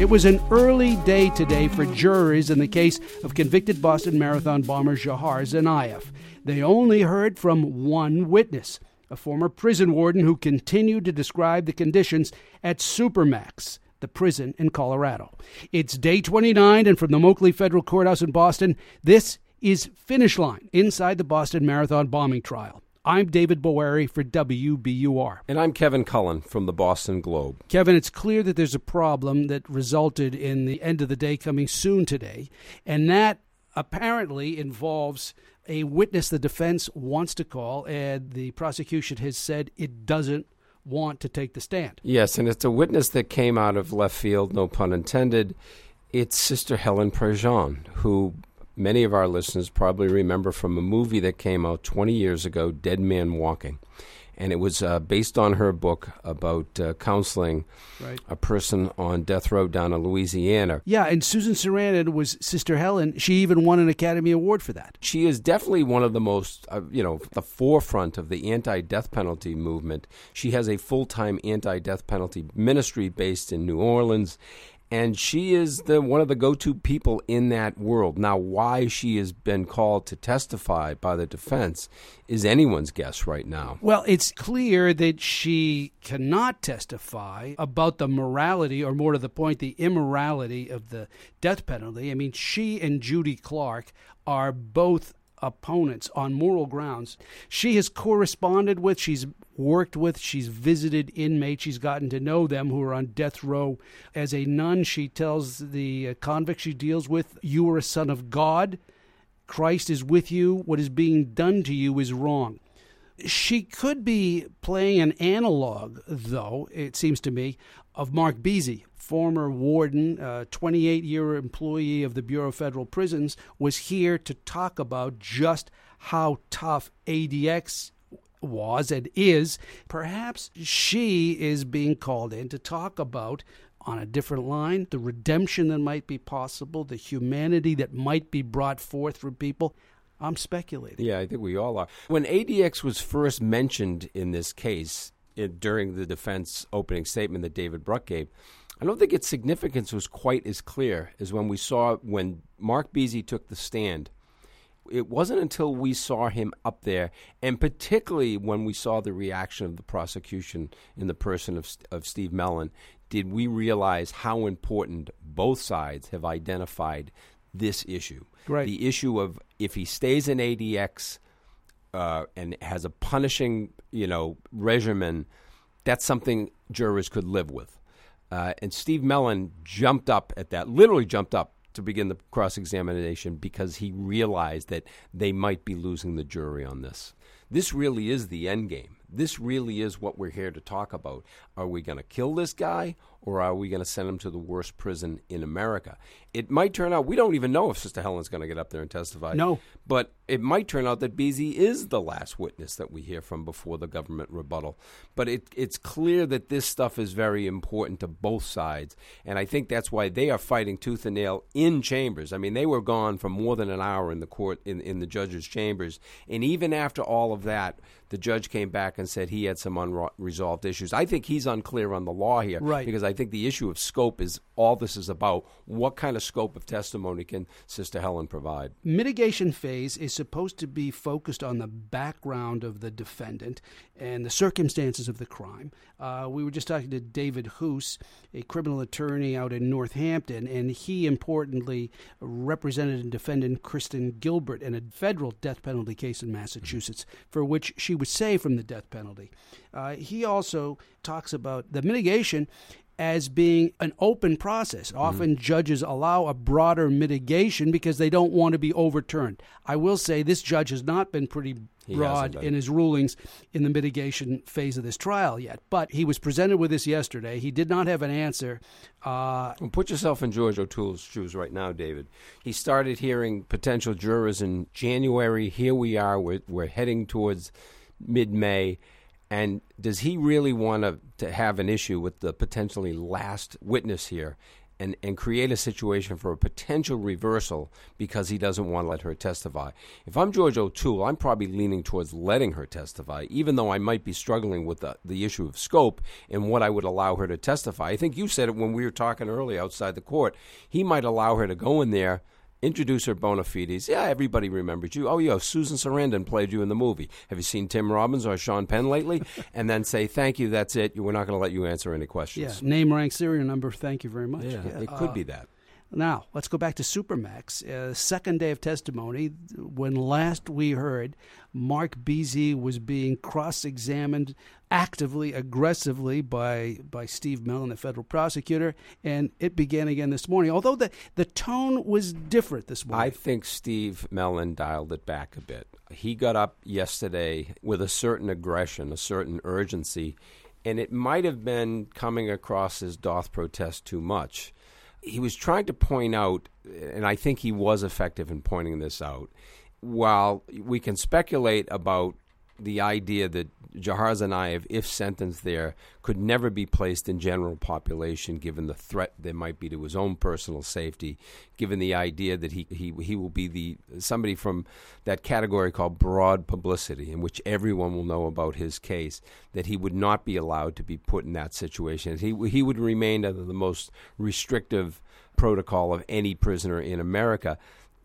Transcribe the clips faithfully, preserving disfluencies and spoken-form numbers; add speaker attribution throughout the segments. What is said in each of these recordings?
Speaker 1: It was an early day today for jurors in the case of convicted Boston Marathon bomber Dzhokhar Tsarnaev. They only heard from one witness, a former prison warden who continued to describe the conditions at Supermax, the prison in Colorado. It's day twenty-nine, and from the Moakley Federal Courthouse in Boston, this is Finish Line, inside the Boston Marathon bombing trial. I'm David Boeri for W B U R.
Speaker 2: And I'm Kevin Cullen from the Boston Globe.
Speaker 1: Kevin, it's clear that there's a problem that resulted in the end of the day coming soon today, and that apparently involves a witness the defense wants to call, and the prosecution has said it doesn't want to take the stand.
Speaker 2: Yes, and it's a witness that came out of left field, no pun intended. It's Sister Helen Prejean, who many of our listeners probably remember from a movie that came out twenty years ago, Dead Man Walking. And it was uh, based on her book about uh, counseling right. a person on death row down in Louisiana.
Speaker 1: Yeah, and Susan Sarandon was Sister Helen. She even won an Academy Award for that.
Speaker 2: She is definitely one of the most, uh, you know, the forefront of the anti-death penalty movement. She has a full-time anti-death penalty ministry based in New Orleans. And she is the one of the go-to people in that world. Now, why she has been called to testify by the defense is anyone's guess right now.
Speaker 1: Well, it's clear that she cannot testify about the morality, or more to the point, the immorality of the death penalty. I mean, she and Judy Clark are both opponents on moral grounds. She has corresponded with, she's worked with, she's visited inmates, she's gotten to know them who are on death row. As a nun, she tells the convicts she deals with, you are a son of God, Christ is with you, what is being done to you is wrong. She could be playing an analog, though, it seems to me, of Mark Beasy, former warden, uh, twenty-eight-year employee of the Bureau of Federal Prisons, was here to talk about just how tough A D X was and is. Perhaps she is being called in to talk about, on a different line, the redemption that might be possible, the humanity that might be brought forth from people. I'm speculating.
Speaker 2: Yeah, I think we all are. When A D X was first mentioned in this case, it, during the defense opening statement that David Bruck gave, I don't think its significance was quite as clear as when we saw when Mark Beasy took the stand. It wasn't until we saw him up there, and particularly when we saw the reaction of the prosecution in the person of, of Steve Mellon, did we realize how important both sides have identified this issue.
Speaker 1: Right.
Speaker 2: The issue of if he stays in A D X uh, and has a punishing, you know, regimen, that's something jurors could live with. Uh, and Steve Mellon jumped up at that, literally jumped up to begin the cross-examination because he realized that they might be losing the jury on this. This really is the end game. This really is what we're here to talk about. Are we going to kill this guy, or are we going to send him to the worst prison in America? It might turn out, we don't even know if Sister Helen's going to get up there and testify.
Speaker 1: No.
Speaker 2: But it might turn out that Beasy is the last witness that we hear from before the government rebuttal. But it, it's clear that this stuff is very important to both sides. And I think that's why they are fighting tooth and nail in chambers. I mean, they were gone for more than an hour in the court, in, in the judge's chambers. And even after all of that, the judge came back and said he had some unresolved issues. I think he's unclear on the law here.
Speaker 1: Right.
Speaker 2: Because I think the issue of scope is all this is about. What kind of scope of testimony can Sister Helen provide?
Speaker 1: Mitigation phase is supposed to be focused on the background of the defendant and the circumstances of the crime. Uh, we were just talking to David Hoos, a criminal attorney out in Northampton, and he importantly represented and defended Kristen Gilbert in a federal death penalty case in Massachusetts, for which she was saved from the death penalty. Uh, he also talks about the mitigation as being an open process. Often mm-hmm. judges allow a broader mitigation because they don't want to be overturned. I will say this judge has not been pretty he broad in his rulings in the mitigation phase of this trial yet. But he was presented with this yesterday. He did not have an answer. Uh,
Speaker 2: well, put yourself in George O'Toole's shoes right now, David. He started hearing potential jurors in January. Here we are. We're, we're heading towards mid-May. And does he really want to, to have an issue with the potentially last witness here and, and create a situation for a potential reversal because he doesn't want to let her testify. If I'm George O'Toole, I'm probably leaning towards letting her testify, even though I might be struggling with the, the issue of scope and what I would allow her to testify. I think you said it when we were talking earlier outside the court. He might allow her to go in there, introduce her bona fides. Yeah, everybody remembers you. Oh, yeah, Susan Sarandon played you in the movie. Have you seen Tim Robbins or Sean Penn lately? And then say, thank you, that's it. We're not going to let you answer any questions.
Speaker 1: Yeah, name, rank, serial number, thank you very much.
Speaker 2: Yeah,
Speaker 1: yeah.
Speaker 2: it could
Speaker 1: uh,
Speaker 2: be that.
Speaker 1: Now, let's go back to Supermax. Uh, second day of testimony, when last we heard, Mark Beasy was being cross-examined actively, aggressively by by Steve Mellon, the federal prosecutor, and it began again this morning, although the, the tone was different this morning.
Speaker 2: I think Steve Mellon dialed it back a bit. He got up yesterday with a certain aggression, a certain urgency, and it might have been coming across as doth protest too much. He was trying to point out, and I think he was effective in pointing this out, while we can speculate about the idea that Jahar Tsarnaev, if sentenced there, could never be placed in general population given the threat there might be to his own personal safety, given the idea that he, he, he will be the somebody from that category called broad publicity, in which everyone will know about his case, that he would not be allowed to be put in that situation. He, he would remain under the most restrictive protocol of any prisoner in America.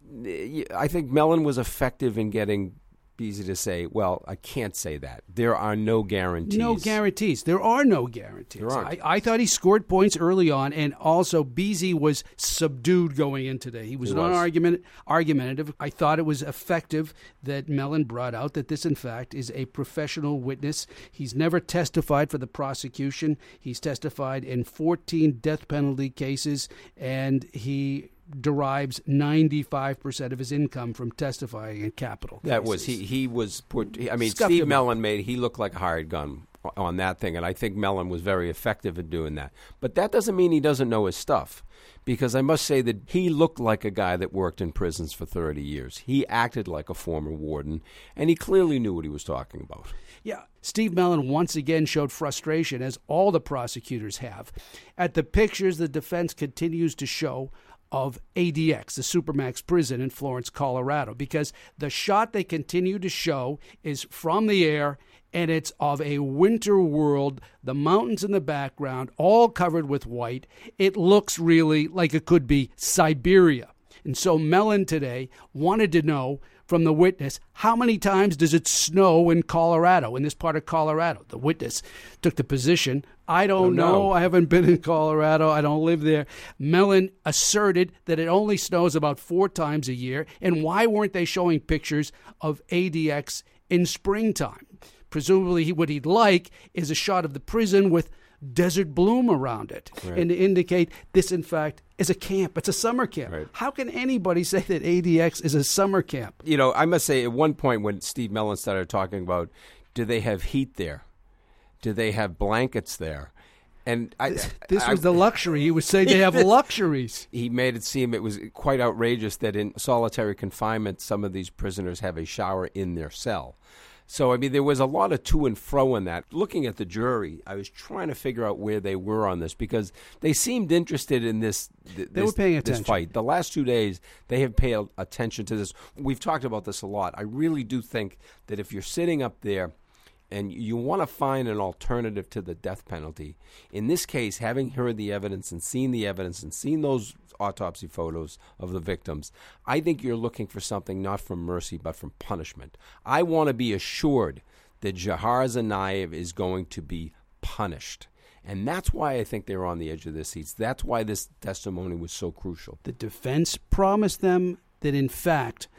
Speaker 2: I think Mellon was effective in getting Beasy to say, well, I can't say that. There are no guarantees.
Speaker 1: No guarantees. There are no guarantees.
Speaker 2: There aren't.
Speaker 1: I, I thought he scored points early on, and also Beasy was subdued going in today. He was
Speaker 2: He
Speaker 1: not
Speaker 2: was.
Speaker 1: argument, argumentative. I thought it was effective that Mellon brought out that this, in fact, is a professional witness. He's never testified for the prosecution. He's testified in fourteen death penalty cases, and he derives ninety-five percent of his income from testifying in capital cases.
Speaker 2: That was he. He was. Put, I mean,
Speaker 1: Scuffed
Speaker 2: Steve
Speaker 1: him
Speaker 2: Mellon made. He looked like a hired gun on that thing, and I think Mellon was very effective in doing that. But that doesn't mean he doesn't know his stuff, because I must say that he looked like a guy that worked in prisons for thirty years. He acted like a former warden, and he clearly knew what he was talking about.
Speaker 1: Yeah, Steve Mellon once again showed frustration, as all the prosecutors have, at the pictures the defense continues to show of A D X, the Supermax prison in Florence, Colorado, because the shot they continue to show is from the air, and it's of a winter world, the mountains in the background, all covered with white. It looks really like it could be Siberia. And so Mellon today wanted to know from the witness, how many times does it snow in Colorado, in this part of Colorado? The witness took the position, I don't,
Speaker 2: don't know.
Speaker 1: know. I haven't been in Colorado. I don't live there. Mellon asserted that it only snows about four times a year. And why weren't they showing pictures of A D X in springtime? Presumably what he'd like is a shot of the prison with desert bloom around it,
Speaker 2: right,
Speaker 1: and to indicate this, in fact, is a camp. It's a summer camp.
Speaker 2: Right.
Speaker 1: How can anybody say that A D X is a summer camp?
Speaker 2: You know, I must say, at one point when Steve Mellon started talking about, do they have heat there? Do they have blankets there? And I,
Speaker 1: This, this
Speaker 2: I,
Speaker 1: was the luxury. He would say they have luxuries.
Speaker 2: He made it seem it was quite outrageous that in solitary confinement, some of these prisoners have a shower in their cell. So, I mean, there was a lot of to and fro in that. Looking at the jury, I was trying to figure out where they were on this, because they seemed interested in this, th-
Speaker 1: They
Speaker 2: this,
Speaker 1: were paying
Speaker 2: this
Speaker 1: attention.
Speaker 2: fight. The last two days, they have paid attention to this. We've talked about this a lot. I really do think that if you're sitting up there and you want to find an alternative to the death penalty, in this case, having heard the evidence and seen the evidence and seen those autopsy photos of the victims, I think you're looking for something not from mercy but from punishment. I want to be assured that Jahar Tsarnaev is going to be punished. And that's why I think they're on the edge of their seats. That's why this testimony was so crucial.
Speaker 1: The defense promised them that, in fact,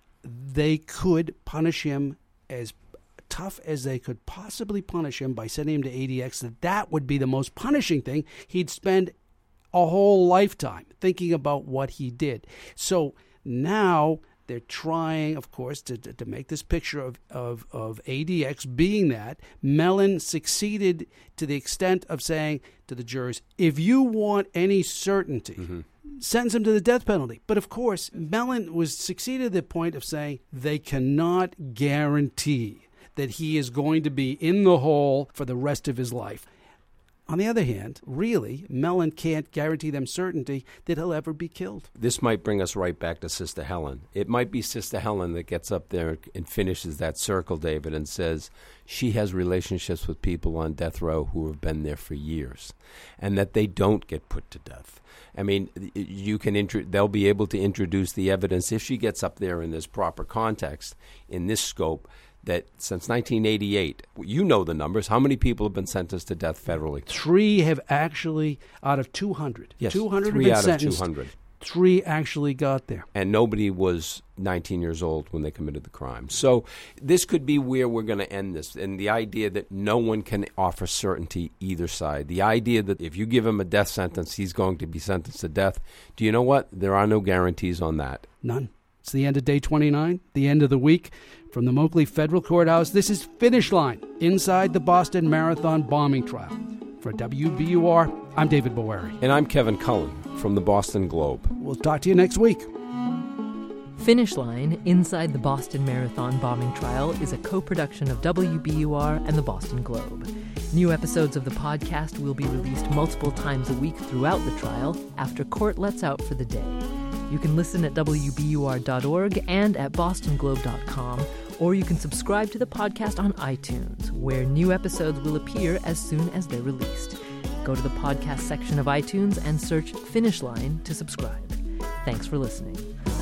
Speaker 1: they could punish him as tough as they could possibly punish him by sending him to A D X, that that would be the most punishing thing. He'd spend a whole lifetime thinking about what he did. So now they're trying, of course, to, to, to make this picture of, of, of A D X being that. Mellon succeeded to the extent of saying to the jurors, if you want any certainty, mm-hmm. sentence him to the death penalty. But, of course, Mellon was succeeded to the point of saying they cannot guarantee that he is going to be in the hole for the rest of his life. On the other hand, really, Mellon can't guarantee them certainty that he'll ever be killed.
Speaker 2: This might bring us right back to Sister Helen. It might be Sister Helen that gets up there and finishes that circle, David, and says she has relationships with people on death row who have been there for years, and that they don't get put to death. I mean, you can intro- they'll be able to introduce the evidence if she gets up there in this proper context, in this scope, that since nineteen eighty-eight, you know the numbers. How many people have been sentenced to death federally?
Speaker 1: Three have actually, out of two hundred.
Speaker 2: Yes,
Speaker 1: two hundred
Speaker 2: three
Speaker 1: have been
Speaker 2: out
Speaker 1: sentenced.
Speaker 2: of two hundred.
Speaker 1: Three actually got there.
Speaker 2: And nobody was nineteen years old when they committed the crime. So this could be where we're going to end this. And the idea that no one can offer certainty either side. The idea that if you give him a death sentence, he's going to be sentenced to death. Do you know what? There are no guarantees on that.
Speaker 1: None. It's the end of day twenty-nine, the end of the week. From the Moakley Federal Courthouse, this is Finish Line, inside the Boston Marathon bombing trial. For W B U R, I'm David Boeri.
Speaker 2: And I'm Kevin Cullen from the Boston Globe.
Speaker 1: We'll talk to you next week.
Speaker 3: Finish Line, Inside the Boston Marathon Bombing Trial is a co-production of W B U R and the Boston Globe. New episodes of the podcast will be released multiple times a week throughout the trial after court lets out for the day. You can listen at W B U R dot org and at boston globe dot com, or you can subscribe to the podcast on iTunes, where new episodes will appear as soon as they're released. Go to the podcast section of iTunes and search Finish Line to subscribe. Thanks for listening.